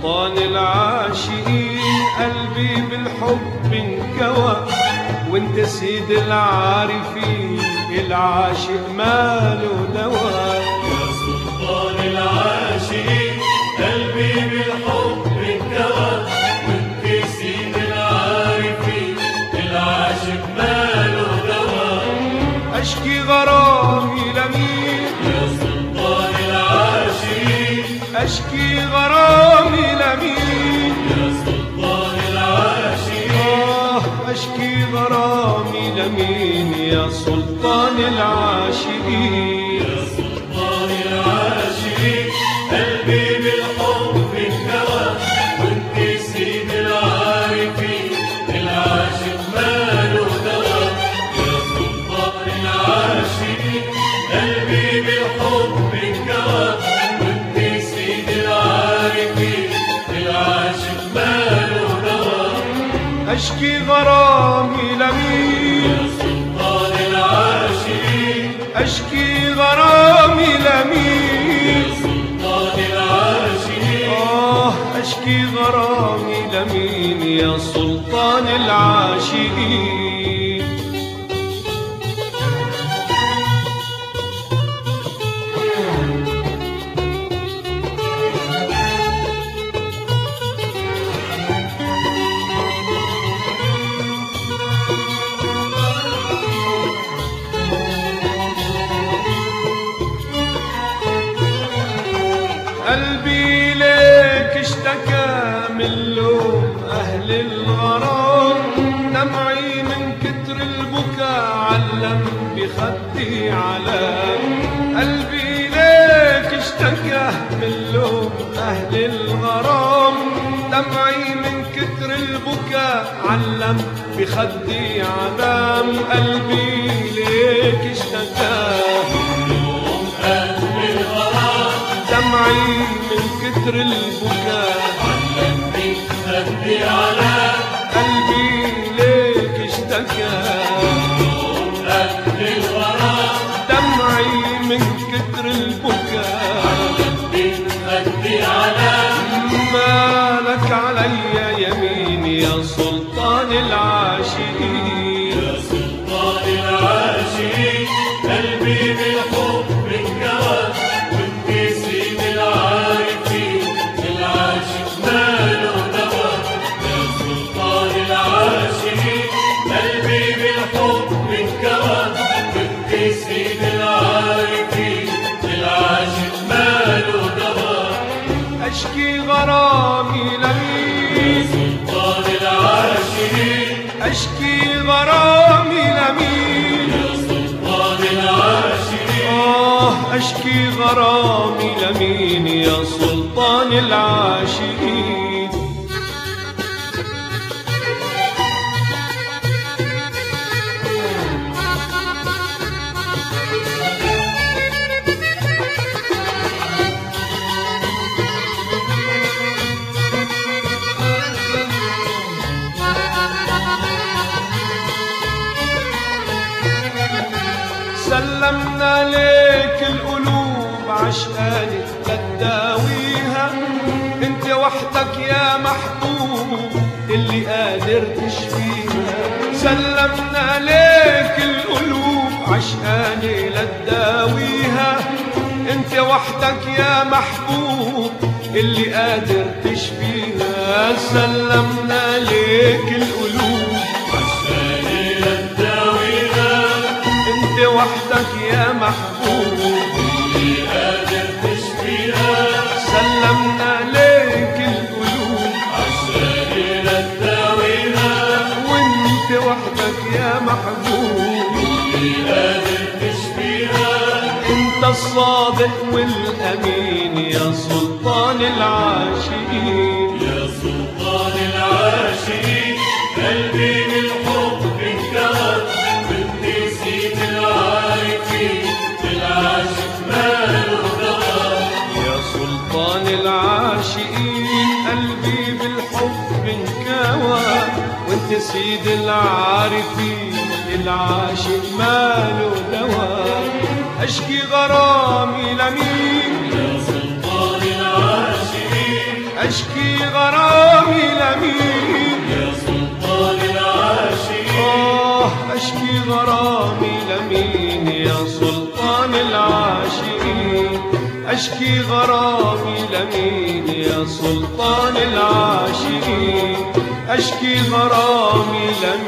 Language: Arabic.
سلطان العاشقين قلبي بالحب انكوى وانت سيد العارفين العاشق ماله دواء. يا سلطان العاشقين قلبي بالحب انكوى وانت سيد العارفين العاشق ماله دواء. اشكي غرامي لمين يا سلطان العاشقين اشكي غرامي لمين يا سلطان العاشقين اشكي غرامي لمين يا سلطان العاشقين. يا سلطان العاشقين قلبي بالحب انكوى وانت سيد العارفين العاشق ماله دواء. يا سلطان العاشقين قلبي بالحب انكوى وانت سيد العارفين العاشق ماله دواء. اشكي غرامي لمين يا سلطان العاشقين اشكي غرامي لمين يا سلطان العاشقين اشكي غرامي لمين يا سلطان العاشقين. قلبي ليك اشتكى من لوم أهل الغرام دمعي من كتر البكاء علم بخدي علام. قلبي ليك اشتكى من لوم أهل الغرام دمعي من كتر البكاء علم بخدي علام. قلبي ليك اشتكى دمعي من كتر البكاء علم بخدي علام. قلبي ليك اشتكى أهل الغرام دمعي من كتر البكاء علم بخدي علام. مالك علي يمين يا سلطان العاشقين. يا سلطان العاشقين قلبي بالحب انكوى وانت سيد العارفين العاشق ماله دواء. يا سلطان العاشقين قلبي بالحب انكوى وانت سيد العارفين العاشق ماله دواء. اشكي غرامي يا لمين سلطان العاشقين اشكي غرامي لمين يا سلطان العاشقين اشكي غرامي لمين يا سلطان العاشقين. سلمنا ليك القلوب عشقاني لتداويها انت وحدك يا محبوب اللي قادر تشفيها. سلمنا ليك القلوب عشقاني لتداويها انت وحدك يا محبوب اللي قادر تشفيها. سلمنا ليك القلوب عشاني للداويها انت وحدك يا محبوب اللي قادر تشفيها. سلمنا ليك القلوب عشاني للداويها وانت وحدك يا محبوب اللي قادر تشفيها. انت الصادق والامين يا سلطان العاشقين. يا سلطان العاشقين قلبي بالحب انكوى وانت سيد العارفين العاشق ماله دواء. يا سلطان العاشقين قلبي بالحب انكوى وانت سيد العارفين العاشق ماله دواء. اشكي غرامي لمين يا سلطان العاشقين أشكي غرامي لمين يا سلطان العاشقين أشكي غرامي لمين يا سلطان العاشقين أشكي غرامي لمين يا سلطان العاشقين أشكي غرامي لمين